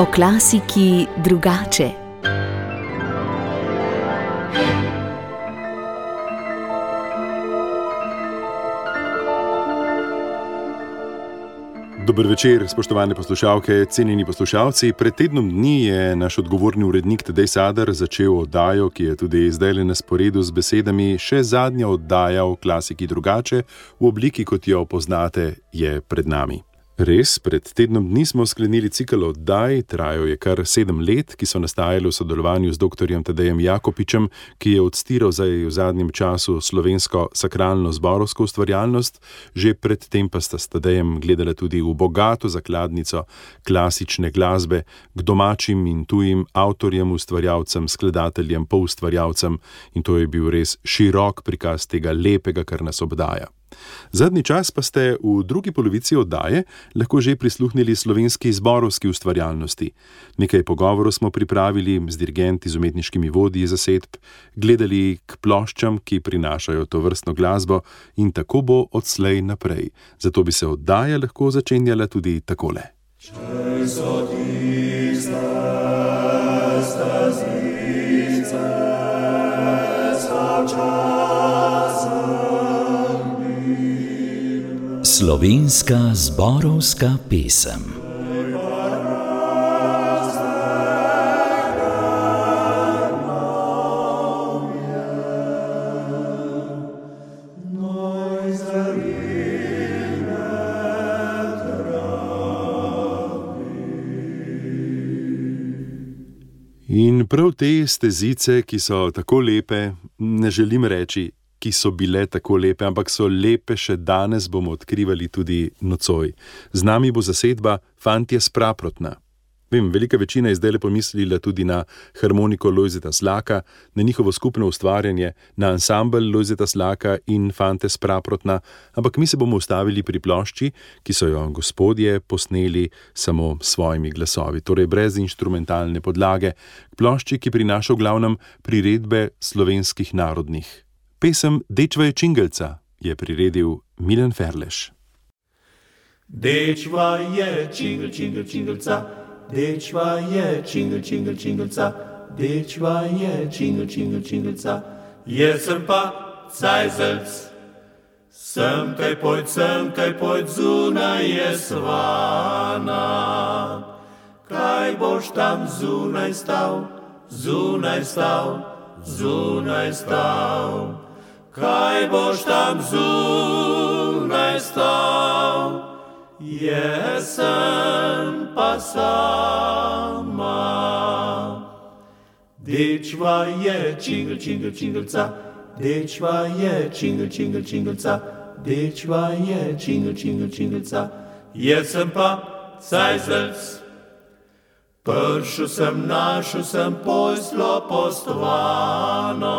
O klasiki drugače. Dober večer, spoštovane poslušalke, cenjeni poslušalci. Pred tednom dni je naš odgovorni urednik Tadej Sadar začel oddajo, ki je tudi zdajle na sporedu z besedami: še zadnja oddaja o klasiki drugače, v obliki, kot jo poznate, je pred nami. Res, pred tednom dni smo sklenili cikel oddaj, trajal je kar 7 let, ki so nastajali v sodelovanju z doktorjem Tadejem Jakopičem, ki je odstiral zdaj v zadnjem času slovensko sakralno zborovsko ustvarjalnost, že pred tem pa sta s Tadejem gledala tudi v bogato zakladnico klasične glasbe k domačim in tujim avtorjem, ustvarjalcem, skladateljem, poustvarjalcem, in to je bil res širok prikaz tega lepega, kar nas obdaja. Zadnji čas pa ste v drugi polovici oddaje lahko že prisluhnili slovenski zborovski ustvarjalnosti. Nekaj pogovorov smo pripravili z dirigenti, z umetniškimi vodji zasedb, gledali k ploščam, ki prinašajo to vrstno glasbo, in tako bo odslej naprej. Zato bi se oddaja lahko začenjala tudi takole. Slovenska zborovska pesem. In prav te stezice, ki so tako lepe, ne želim reči, ki so bile tako lepe, ampak so lepe še danes, bomo odkrivali tudi nocoj. Z nami bo zasedba Fantje s Praprotna. Vem, velika večina je zdajle pomislila tudi na harmoniko Lojzeta Slaka, na njihovo skupno ustvarjanje, na ansambel Lojzeta Slaka in Fante s Praprotna, ampak mi se bomo ustavili pri plošči, ki so jo gospodje posneli samo s svojimi glasovi, torej brez inštrumentalne podlage, plošči, ki prinaša v glavnem priredbe slovenskih narodnih. Pesem Dečva je čingelca je priredil Milan Ferleš. Dečva je čingel, čingel, čingelca, dečva je čingel, čingel, čingelca, dečva je čingel, čingel, čingelca. Jaz sem pa cajzelc, sem kaj pojd, zunaj je svana. Kaj boš tam zunaj stal, zunaj stal, zunaj stal? Kaj boš tam zunaj stal? Jaz sem pa sama. Dečva je čingel, čingel, čingelca, dečva je čingel, čingel, čingelca, dečva je čingel, čingel, čingelca. Jaz sem pa cajzelc, pršel sem, našel sem poslo postovano.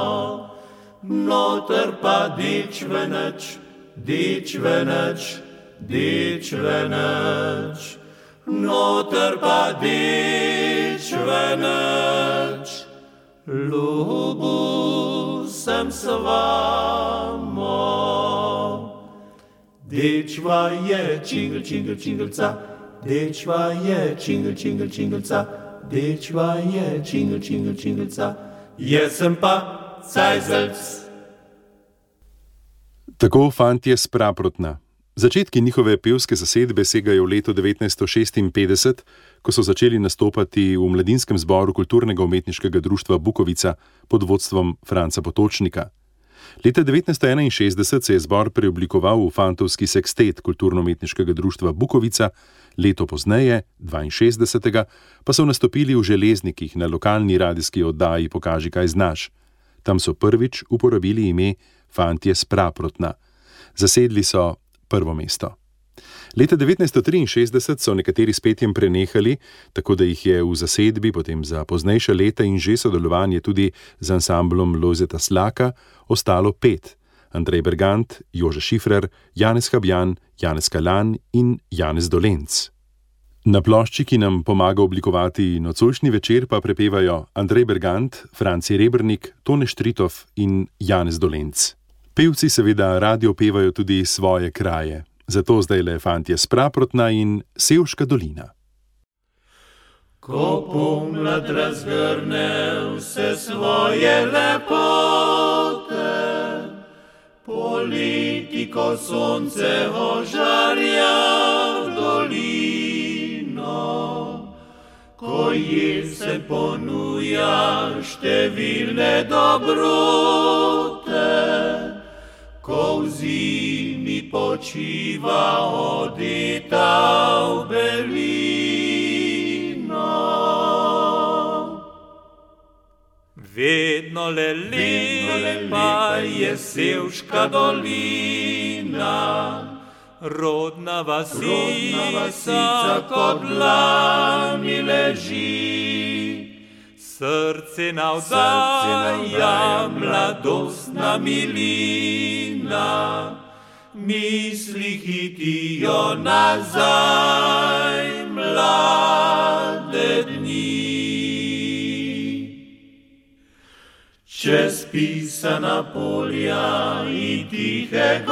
Noter pa dičveneč, dičveneč, dičveneč. Noter pa dičveneč, ljubu sem s vamo. Dečva je čingel, čingel, čingelca, dečva je čingel, čingel, čingelca, dečva je čingel, čingel, čingelca. Jaz sem pa cajzelc. Tako Fantje s Praprotna. Začetki njihove pevske zasedbe segajo v leto 1956, ko so začeli nastopati v mladinskem zboru Kulturnega umetniškega društva Bukovica pod vodstvom Franca Potočnika. Leta 1961 se je zbor preoblikoval v fantovski sekstet Kulturno-umetniškega društva Bukovica, leto pozneje, 62. pa so nastopili v Železnikih na lokalni radijski oddaji Pokaži, kaj znaš. Tam so prvič uporabili ime Fantje s Praprotna. Zasedli so prvo mesto. Leta 1963 so nekateri s petjem prenehali, tako da jih je v zasedbi potem za poznejša leta in že sodelovanje tudi z ansamblom Lojzeta Slaka ostalo 5: Andrej Bergant, Jože Šifrer, Janez Habjan, Janez Kalan in Janez Dolenc. Na plošči, ki nam pomaga oblikovati nocojšnji večer, pa prepevajo Andrej Bergant, Franci Rebernik, Tone Štritov in Janez Dolenc. Pevci seveda radi opevajo tudi svoje kraje, zato zdajle Fantje s Praprotna in Sevška dolina. Ko pomlad razgrne vse svoje lepote, poleti, ko sonce ožarja dolino, ko jesen ponuja številne dobrote, ko v zimi počiva odeta v belino. Vedno le lepa je Sevška dolina, rodna vasica, ko dlani leži. Srce navdaja mladostna milina, misli hitijo nazaj mlade dni. Čez pisana polja in tihe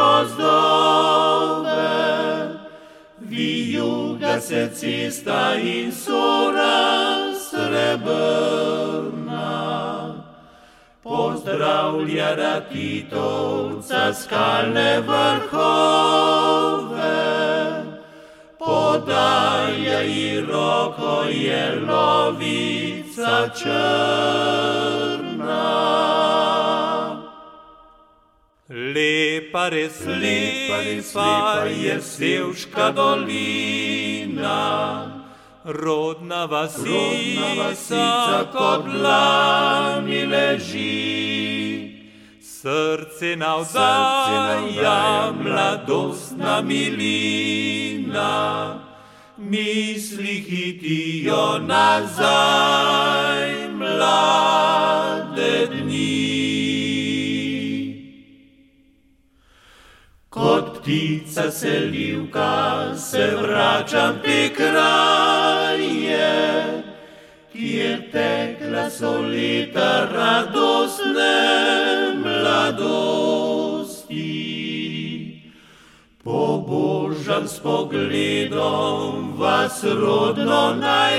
gozdove, vijuga se cesta in sora srebrna. Pozdravlja Ratitovca skalne vrhove, podaja ji roko jelovica črna. Lepa, res lepa je Sevška dolina, rodna vasica, ko dlani leži. Srce navdaja mladostna milina, misli hitijo nazaj mlade dni. Kot ptica selivka se vračam te kraje, kjer tekla so leta radostne mladosti. Pobožam s pogledom vas rodno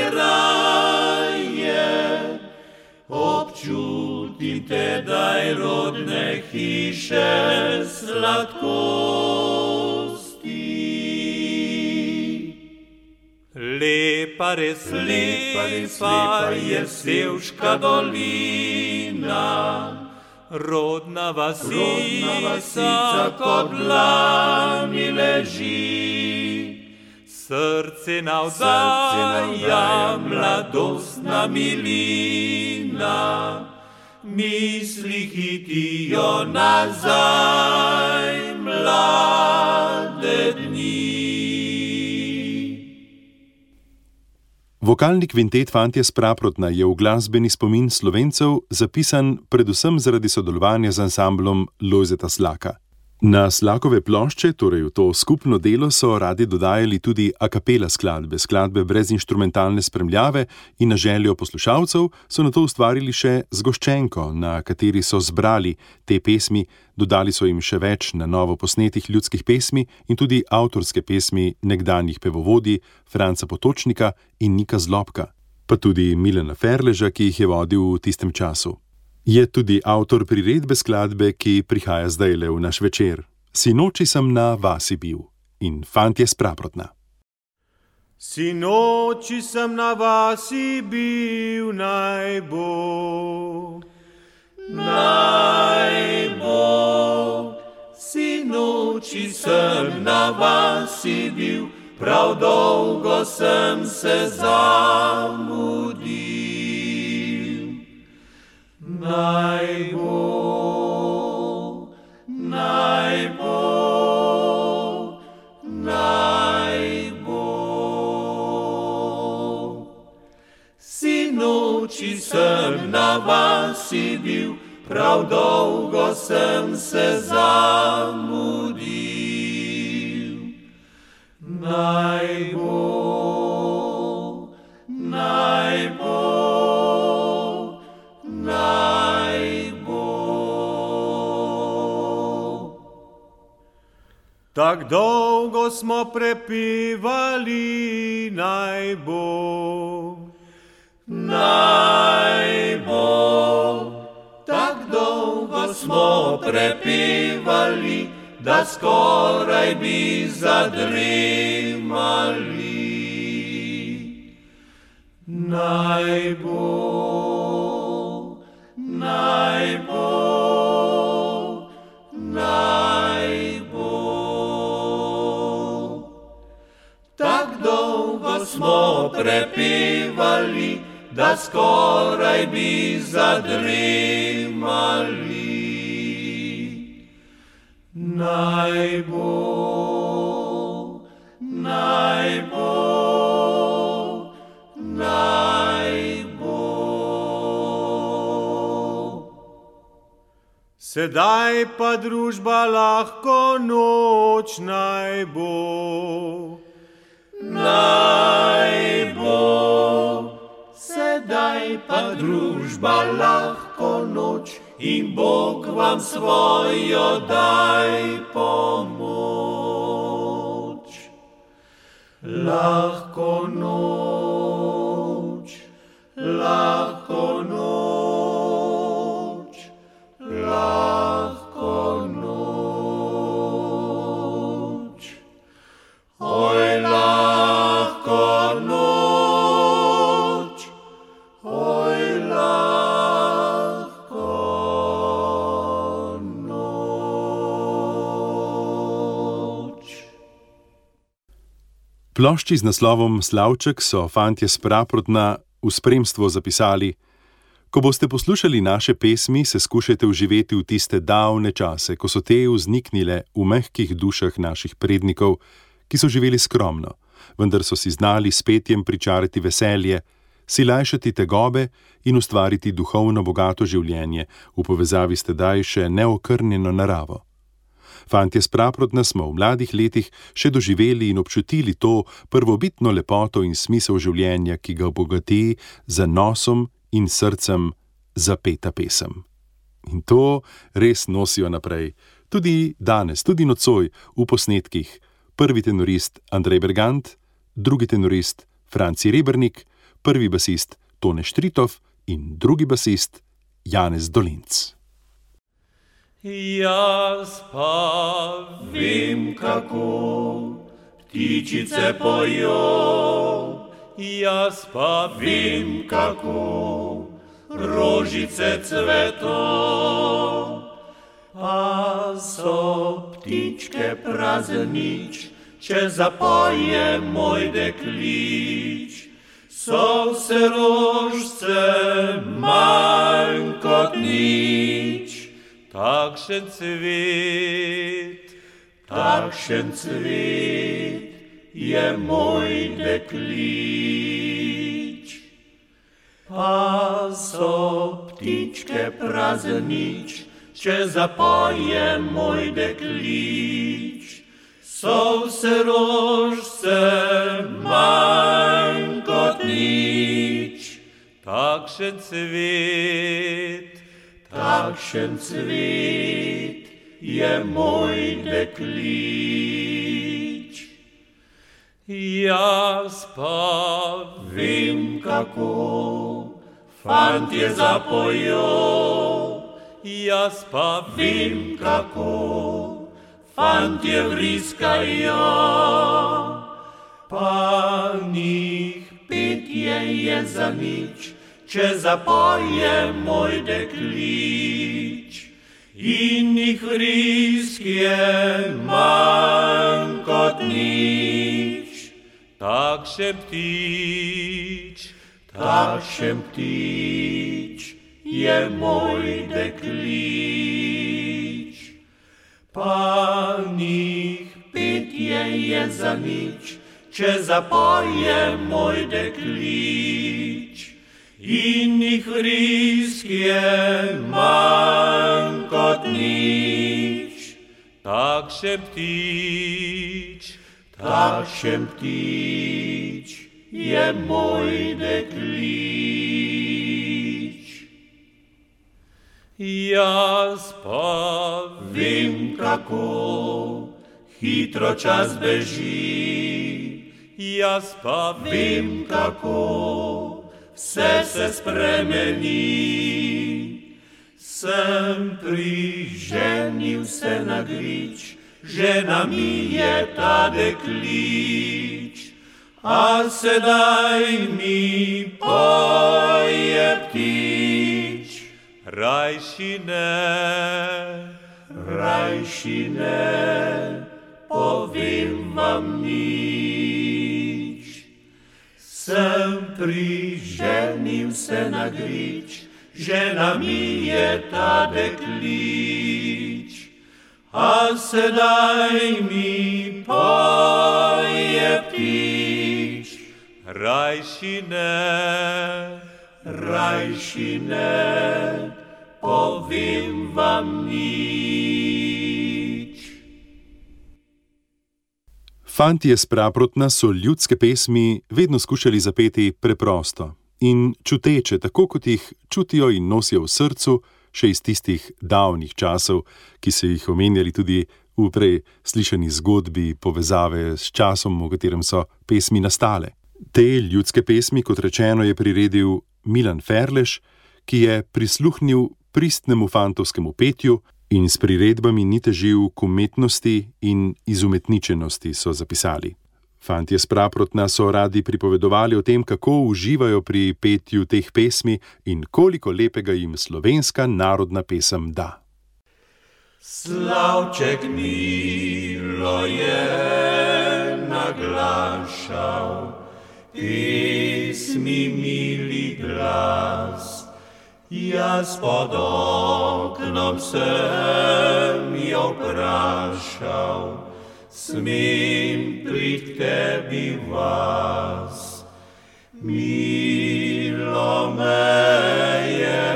najraje, občutim tedaj rodne hiše sladkosti. Lepa, res lepa je Sevška dolina, rodna vasica, ko dlani leži. Srce navdaja mladostna milina, misli hitijo nazaj mlade dni. Vokalni kvintet Fantje s Praprotna je v glasbeni spomin Slovencev zapisan predvsem zaradi sodelovanja z ansamblom Lojzeta Slaka. Na Slakove plošče, torej v to skupno delo, so radi dodajali tudi a capella skladbe, skladbe brez inštrumentalne spremljave, in na željo poslušalcev so nato ustvarili še zgoščenko, na kateri so zbrali te pesmi, dodali so jim še več na novo posnetih ljudskih pesmi in tudi avtorske pesmi nekdanjih pevovodij Franca Potočnika in Nika Zlobka, pa tudi Milana Ferleža, ki jih je vodil v tistem času. Je tudi avtor priredbe skladbe, ki prihaja zdajle v naš večer. Sinoči sem na vasi bil in Fantje s Praprotna. Sinoči sem na vasi bil, naj bo. Sinoči sem na vasi bil, prav dolgo sem se zamudil. Naj bo. Sinoči sem na vasi bil, prav dolgo sem se zamudil. Naj bo. Tak dolgo smo prepevali, naj bo. Naj bo, tak dolgo smo prepevali, da skoraj bi zadremali. Naj bo, naj bo, naj bo. Tak dolgo smo prepevali, da skoraj bi zadremali. Naj bo, naj bo, naj bo. Sedaj pa družba lahko noč naj bo. Naj bo, sedaj pa družba lahko noč in Bog vam svojo daj pomoč. Lahko noč, lahko noč, lahko noč. Oj, lahko noč, oj, lahko noč. Plošči z naslovom Slavček so fantje s Praprotna v spremstvo zapisali: Ko boste poslušali naše pesmi, se skušajte vživeti v tiste davne čase, ko so te vzniknile v mehkih dušah naših prednikov, ki so živeli skromno, vendar so si znali s petjem pričarati veselje, si lajšati tegobe in ustvariti duhovno bogato življenje v povezavi s tedaj še neokrnjeno naravo. Fantje s Praprotna smo v mladih letih še doživeli in občutili to prvobitno lepoto in smisel življenja, ki ga obogati z nosom in srcem zapeta pesem. In to res nosijo naprej, tudi danes, tudi nocoj v posnetkih. Prvi tenorist Andrej Bergant, drugi tenorist Franci Rebernik, prvi basist Tone Štritov in drugi basist Janez Dolenc. Jaz pa vem, kako ptičice pojo, jaz pa vem, kako rožice cveto, a so ptičke praznič, če zapoje moj deklič. So vse rožice manj kot nič. Takšen cvet je moj deklič. Pa so ptičke praznič, če zapoje moj deklič. So vse rožice manj kot nič. Takšen cvet je moj deklič. Jaz pa vem, kako fantje zapojo, jaz pa vem, kako fantje vriskajo, pa njih petje je za nič, če zapoje moj deklič. In njih vrisk je manj kot nič. Takšen ptič je moj deklič. Pa njih petje je za nič, če zapoje moj deklič. In njih vrisk je manj kot nič. Takšen ptič je moj deklič. Jaz pa vem, kako hitro čas beži, jaz pa vem, kako vse se spremeni. Sem priženil se na grič, žena mi je ta deklič, a sedaj mi poje ptič. Rajši ne, povem vam nič. Sem priženil se na grič, žena mi je ta deklič, a sedaj mi poje ptič. Rajši ne, povem vam nič. Fantje s Praprotna so ljudske pesmi vedno skušali zapeti preprosto in čuteče, tako kot jih čutijo in nosijo v srcu, še iz tistih davnih časov, ki so jih omenjali tudi v prej slišani zgodbi povezave s časom, v katerem so pesmi nastale. Te ljudske pesmi, kot rečeno, je priredil Milan Ferlež, ki je prisluhnil pristnemu fantovskemu petju in s priredbami ni težil k umetnosti in izumetničenosti, so zapisali. Fantje s Praprotna so radi pripovedovali o tem, kako uživajo pri petju teh pesmi in koliko lepega jim slovenska narodna pesem da. Slavček milo je naglašal, pesmi mili glas. Jaz pod oknom sem jo vprašal, smem prid tebi vas. Milo me je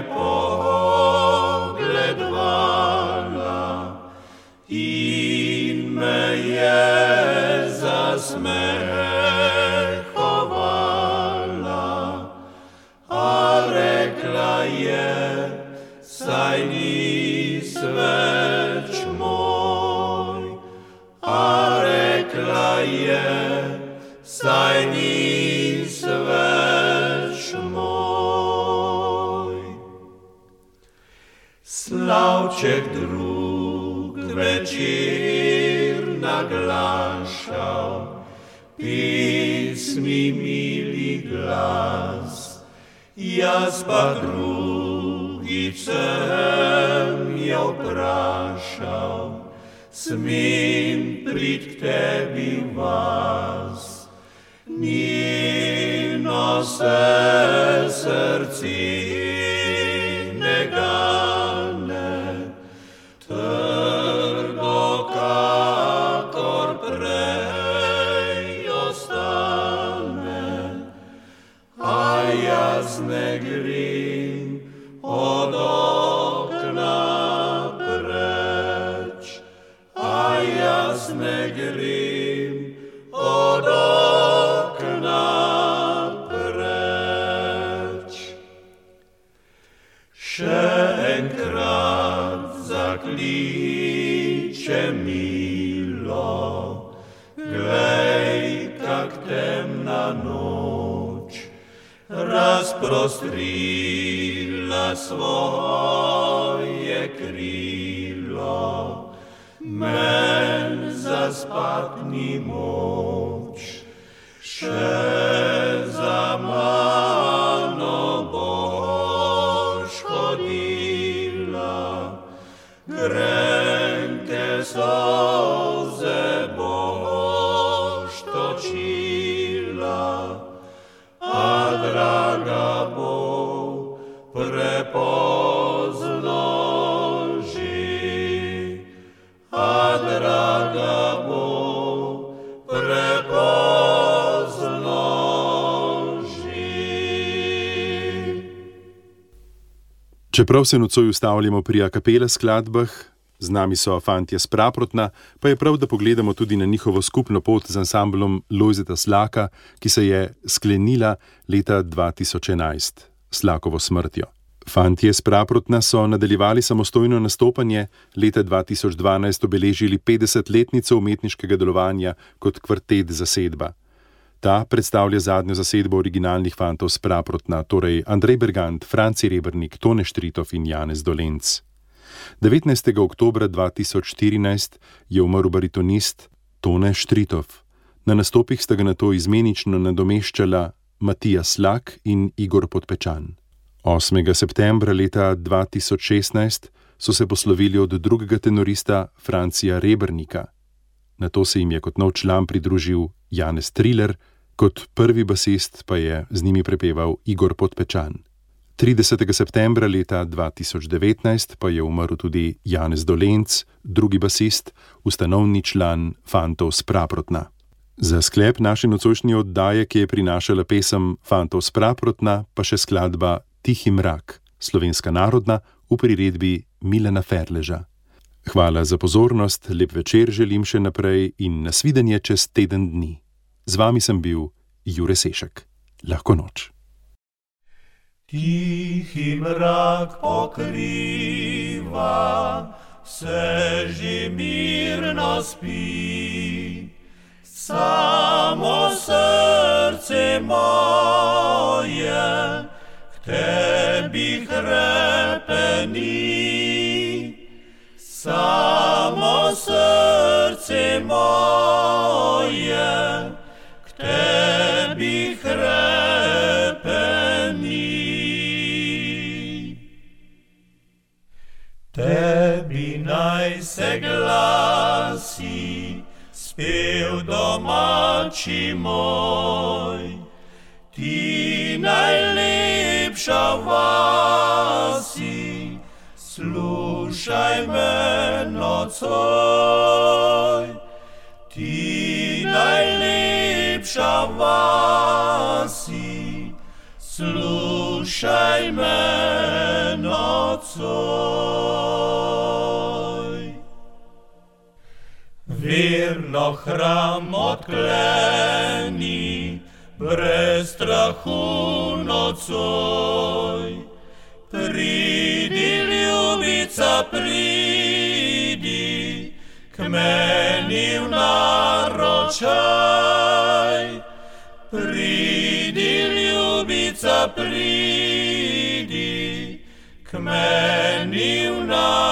pogledala in me je zasmehovala, a rekla je, saj nis več moj. A rekla je, saj nis več moj. Slavček drug večer naglašal, pesmi mili glas. Jaz pa drugič sem jo vprašal, smem prid k tebi vas. Njeno se srci ne gane, trdo kakor prej ostane, a jaz ne grem od okna preč, a jaz ne grem od okna preč. Še enkrat zakliče milo, glej, kak temna noč razprostrila svoje krilo, men zaspat ni moč. Še za mano boš hodila, grenke solze boš točila, a draga bo prepozno že, a draga bo prepozno že. Čeprav se nocoj ustavljamo pri a capella skladbah, z nami so Fantje s Praprotna, pa je prav, da pogledamo tudi na njihovo skupno pot z ansamblom Lojzeta Slaka, ki se je sklenila leta 2011 s Slakovo smrtjo. Fantje s Praprotna so nadaljevali samostojno nastopanje, leta 2012 obeležili 50-letnico umetniškega delovanja kot kvartet zasedba. Ta predstavlja zadnjo zasedbo originalnih Fantov s Praprotna, torej Andrej Bergant, Franci Rebernik, Tone Štritov in Janez Dolenc. 19. oktobra 2014 je umrl baritonist Tone Štritov. Na nastopih sta ga nato izmenično nadomeščala Matija Slak in Igor Podpečan. 8. septembra leta 2016 so se poslovili od drugega tenorista Francija Rebernika. Nato se jim je kot nov član pridružil Janez Triler, kot prvi basist pa je z njimi prepeval Igor Podpečan. 30. septembra leta 2019 pa je umrl tudi Janez Dolenc, drugi basist, ustanovni član Fantov s Praprotna. Za sklep naše nocojšnje oddaje, ki je prinašala pesem Fantov s Praprotna, pa še skladba Tihi mrak, slovenska narodna, v priredbi Milana Ferleža. Hvala za pozornost, lep večer želim še naprej in nasvidenje čez teden dni. Z vami sem bil Jure Sešek. Lahko noč. Tihi mrak pokriva, vse že mirno spi, samo srce moje k tebi hrepeni. Samo srce moje k tebi hrepeni. Tebi naj se glasi spev domači moj, ti najlepša vasi, slušaj me nocoj. Ti najlepša vasi, slušaj me nocoj. Verno hram odkleni, brez strahu nocoj. Pridi, ljubica, pridi, k meni v naročaj. Pridi, ljubica, pridi, k meni v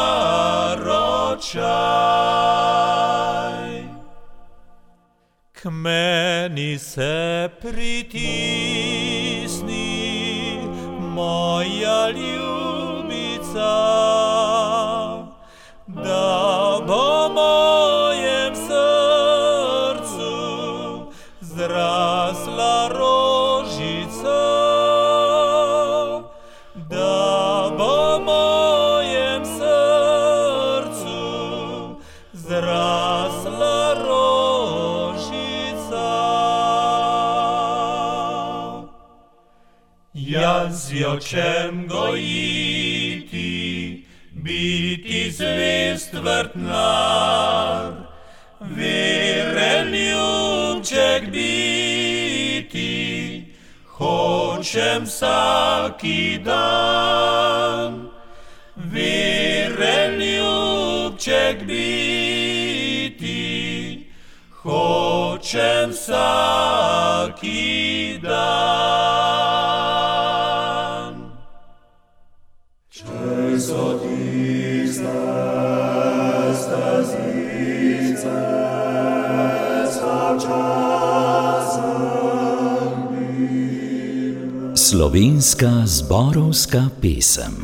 naročaj. K meni se pritisni, moja ljubica, da bo mojem srcu zrasla rožica, da bo mojem srcu zrasla rožica. Jaz jo čem gojiti, biti zvest vrtnar, veren ljubček biti, hočem vsaki dan. Veren ljubček biti, hočem vsaki dan. Čez odiste stazice, Slovenska zborovska pesem.